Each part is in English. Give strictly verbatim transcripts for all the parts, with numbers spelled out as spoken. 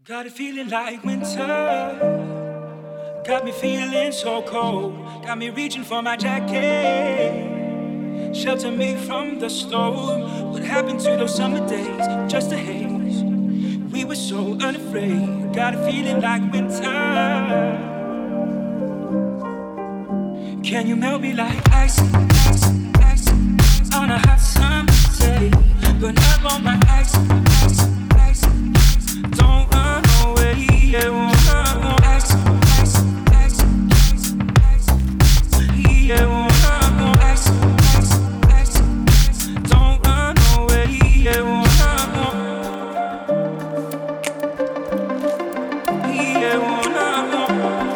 Got it feeling like winter. Got me feeling so cold. Got me reaching for my jacket. Shelter me from the storm. What happened to those summer days? Just a haze. We were so unafraid. Got it feeling like winter. Can you melt me like ice, ice, ice on a hot summer day? Burn up on my ice, ice, ice. Don't run away. Yeah, won't run on ice, ice, ice, ice. Yeah, won't run on ice, ice, ice. Don't run away. Yeah, won't run on. Yeah, won't run on.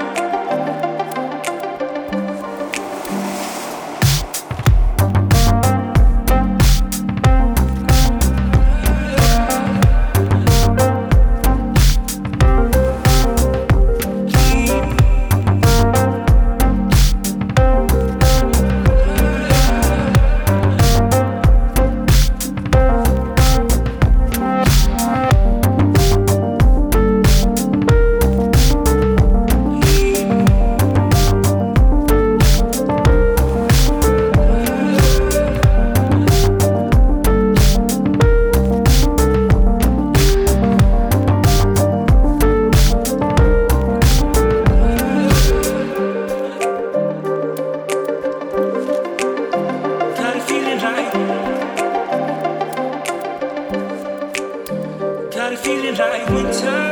Got it feeling like winter.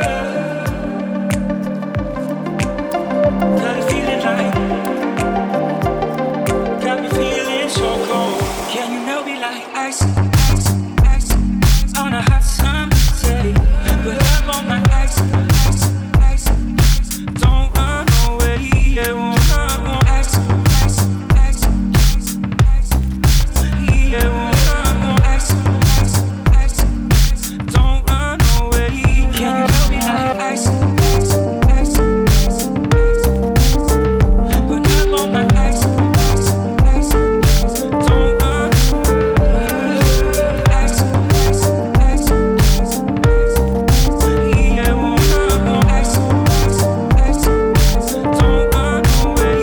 Got it feeling like. Got me feeling so cold. Can you melt me like ice, ice, ice on a hot summer day? Put up on my ice, ice, ice. Don't run away. Yeah, won't run on ice, ice, ice, ice. Yeah, won't run on ice, ice, ice. Don't run away. Can you melt me like ice, ice, ice, ice, ice? Put up on my ice, ice, ice. Don't run ice, ice, ice, ice. Yeah, won't run on ice, ice, ice. Don't run away.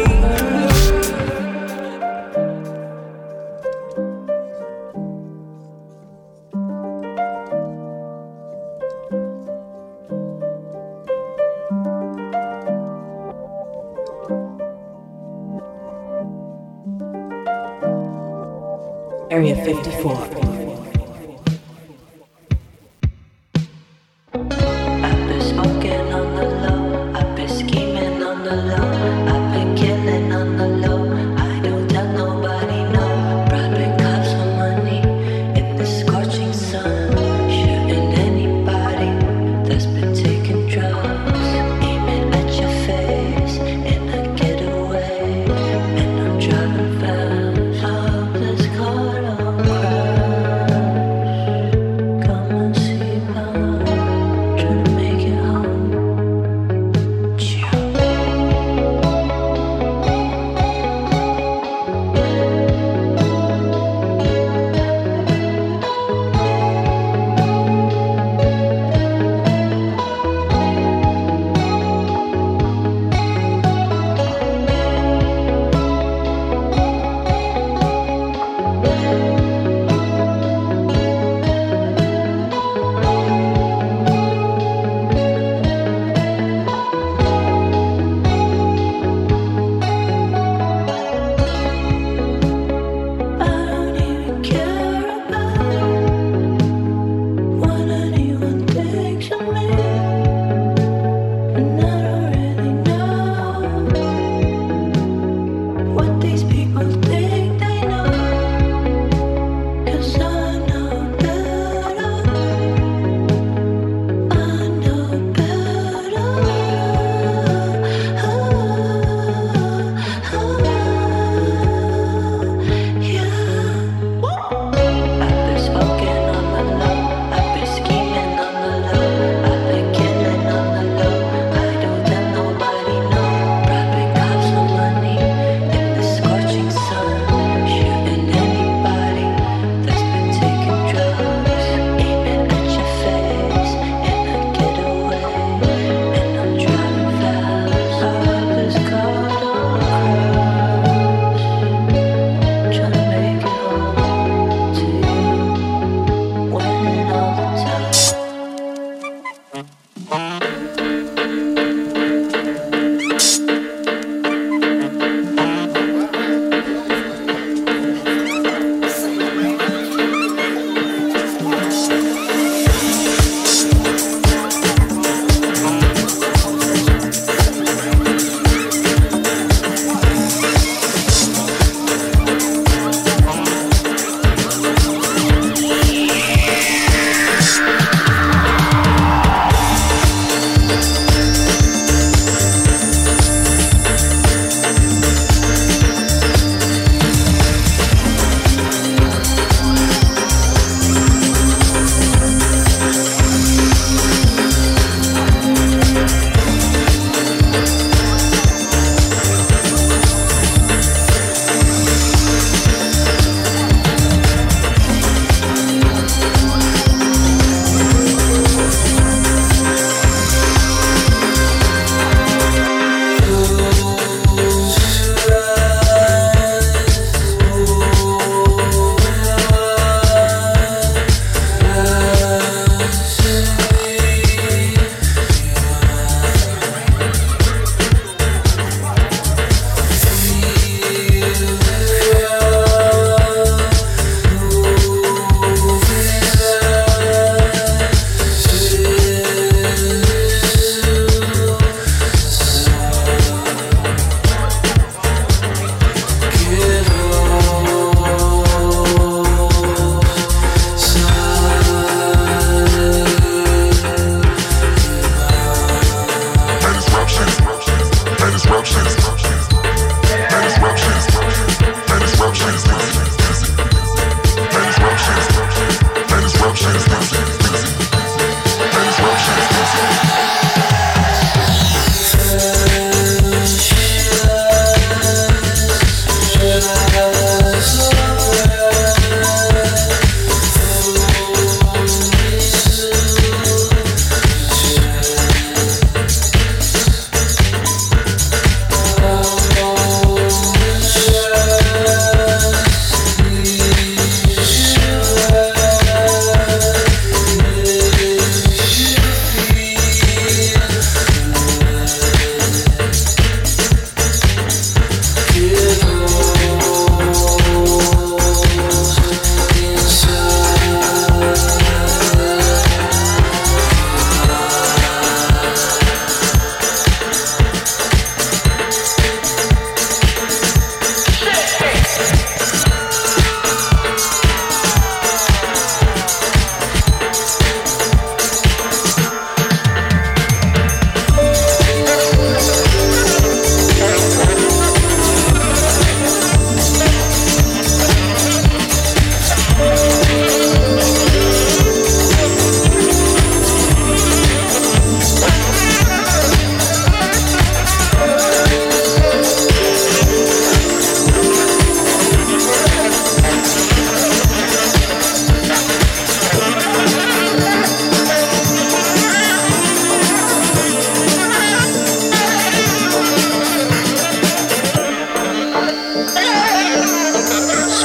Area fifty-four. I've been smoking on the low, I've been scheming on the low, I've been killing on the low. I don't tell nobody no. Robbing cops for money in the scorching sun, shooting anybody that's been taking drugs, aiming at your face in a getaway, and I'm driving fast. Hopeless caught on crowd.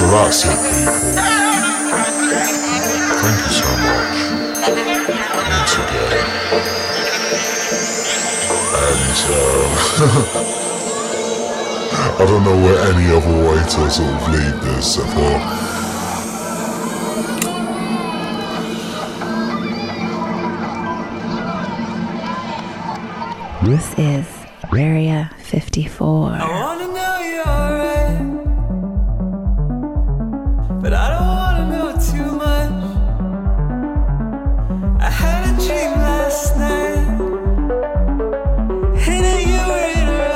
that's it, people. Thank you so much. Once again. And um, I don't know where any other way to sort of lead this, but this is Area fifty-four. I wanna know you're alright, but I don't wanna know too much. I had a dream last night, and that you were in a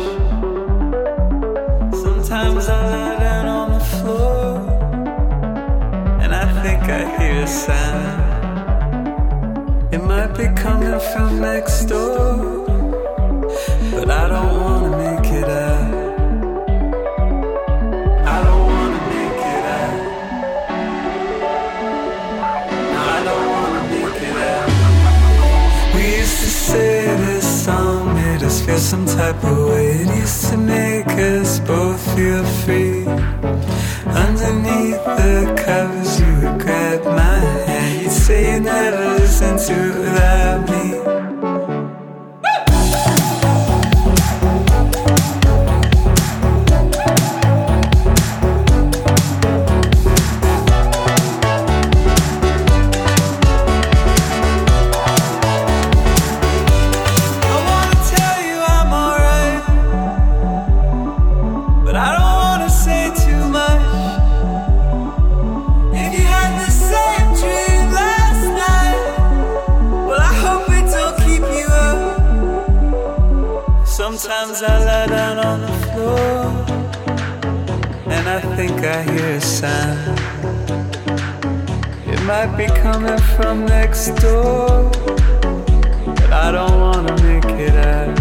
rush. Sometimes I lie down on the floor, and I think I hear a sound. It might be coming from next door, but I don't wanna make it out. I don't wanna make it out. No, I don't wanna make it out. We used to say this song made us feel some type of way. It used to make us both feel free. Underneath the covers you would grab my hand. You'd say you never listened to without me. Sometimes I lie down on the floor, and I think I hear a sound. It might be coming from next door, but I don't wanna make it out.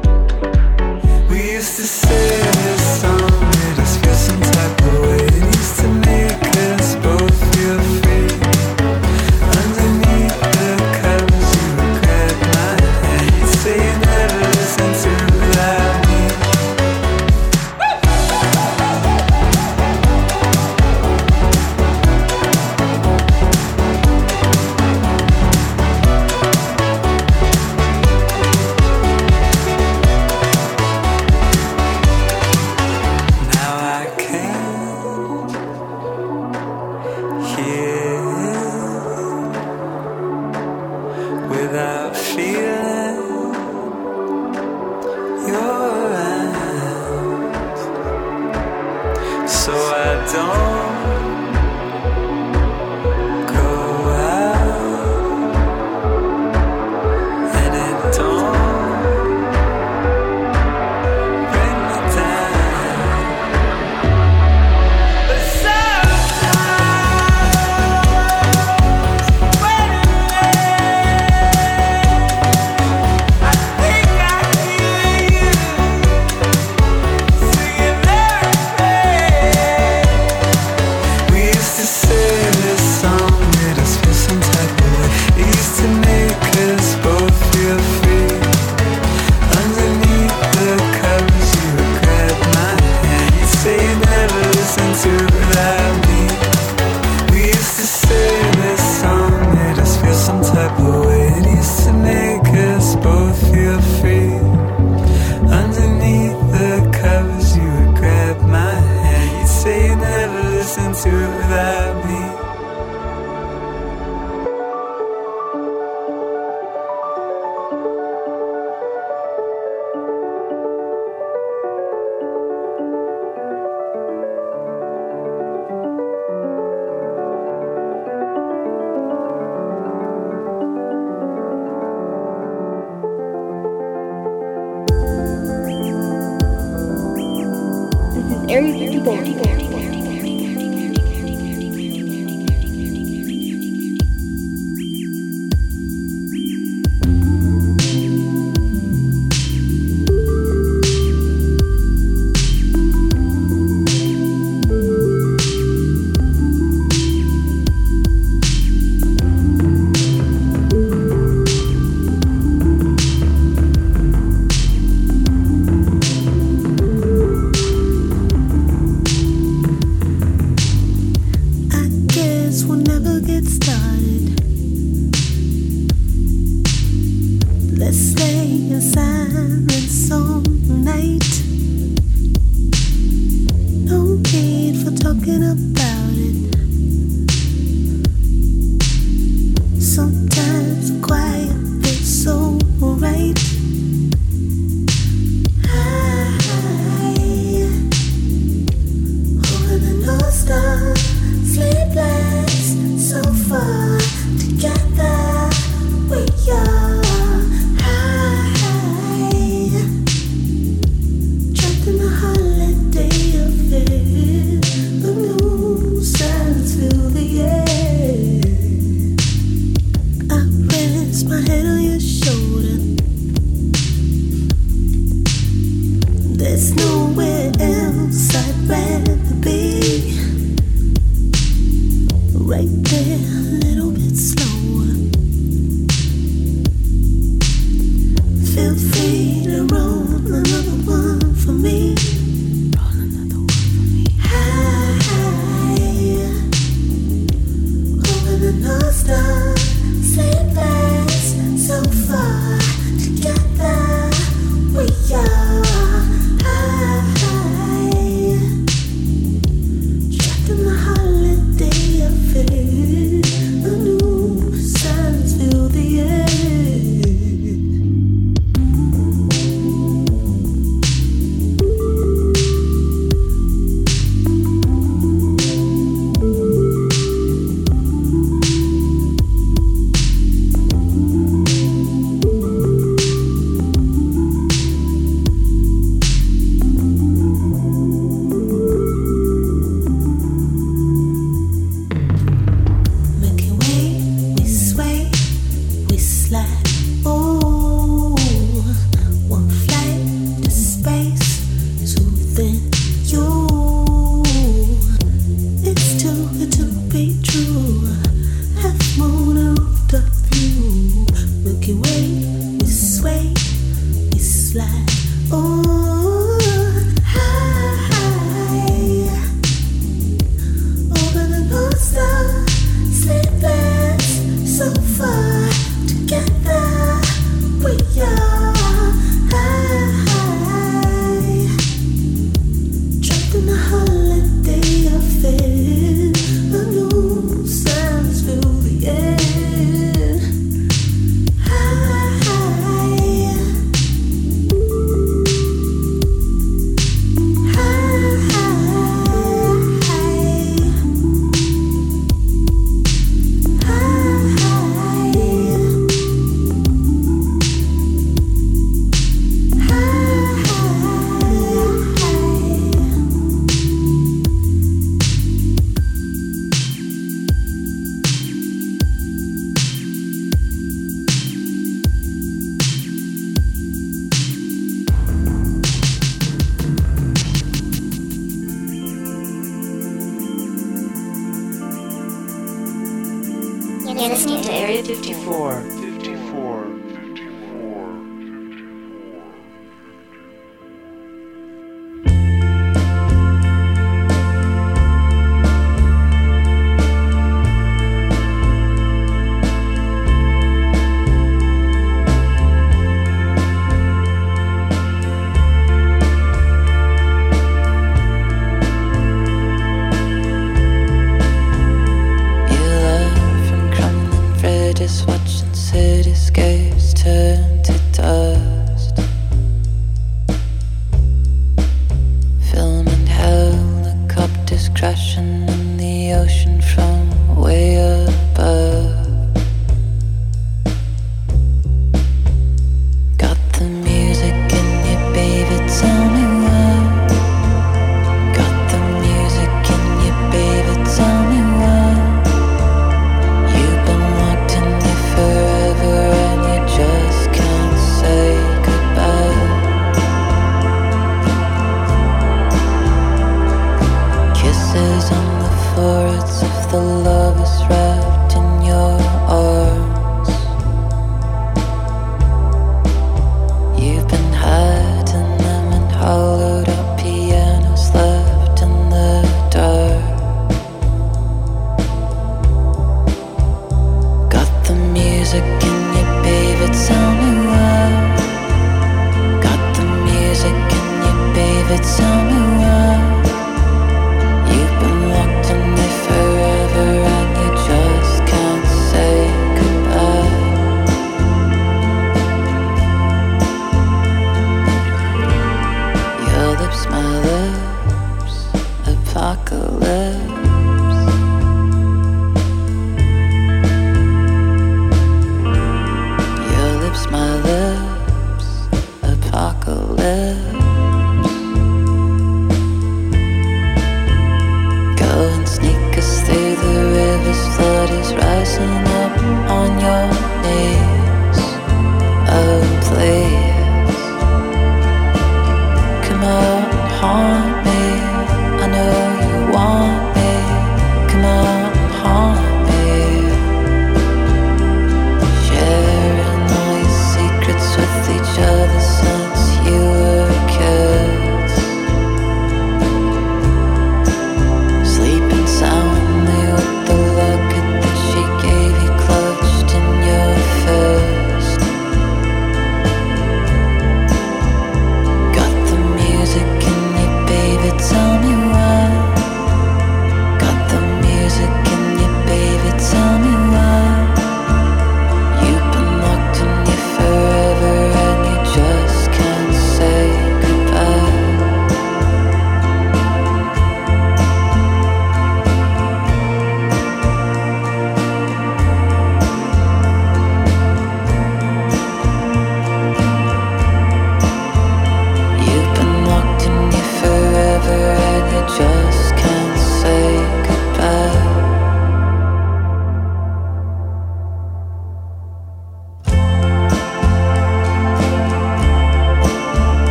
We used to say this song made us feel some type of way. It used to make us both feel free. Underneath the covers you would grab my hand. You'd say you never listened to Area fifty-four. You're listening to Area fifty-four. Watching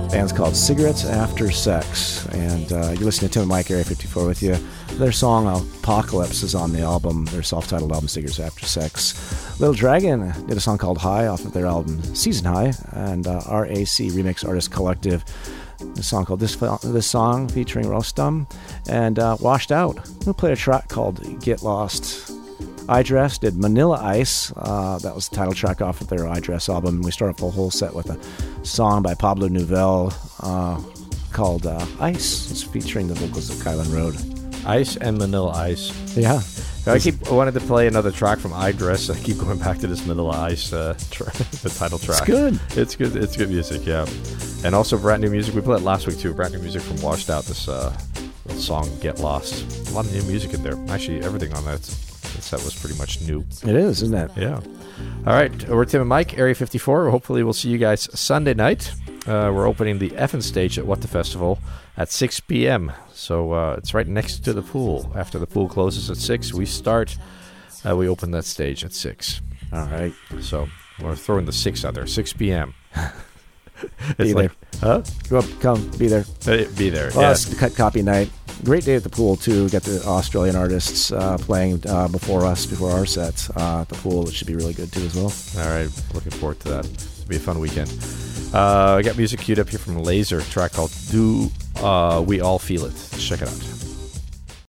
band's called Cigarettes After Sex, and uh, you're listening to Tim and Mike, Area fifty-four with you. Their song Apocalypse is on the album, their self-titled album Cigarettes After Sex. Little Dragon did a song called High off of their album Season High, and uh, R A C Remix Artist Collective, a song called This This Song featuring Rostam, and uh, Washed Out, who played a track called Get Lost. iDress did Manila Ice, uh, that was the title track off of their iDress album. We start off the whole set with a song by Pablo Nouvelle uh, called uh, Ice. It's featuring the vocals of Kylan Road. Ice and Manila Ice. Yeah. I keep I wanted to play another track from iDress. I keep going back to this Manila Ice, uh, tra- the title track. It's good. It's good. It's good music, yeah. And also brand new music. We played it last week too. Brand new music from Washed Out. This uh, song Get Lost. A lot of new music in there. Actually, everything on that set was pretty much new. It is, isn't it? Yeah. All right. We're Tim and Mike, Area fifty-four. Hopefully, we'll see you guys Sunday night. Uh, we're opening the Effin stage at What the Festival at six p.m. So uh, it's right next to the pool. After the pool closes at six, we start. Uh, we open that stage at six. All right. So we're throwing the six out there. six p.m. It's be like, there. Huh? Go up, come, be there. Uh, be there. Well, yeah. it's the cut copy night. Great day at the pool too. Got the Australian artists uh, playing uh, before us, before our set uh, at the pool. It should be really good too as well. All right, looking forward to that. It'll be a fun weekend. Uh, I got music queued up here from Laser, a track called "Do uh, We All Feel It." Let's check it out.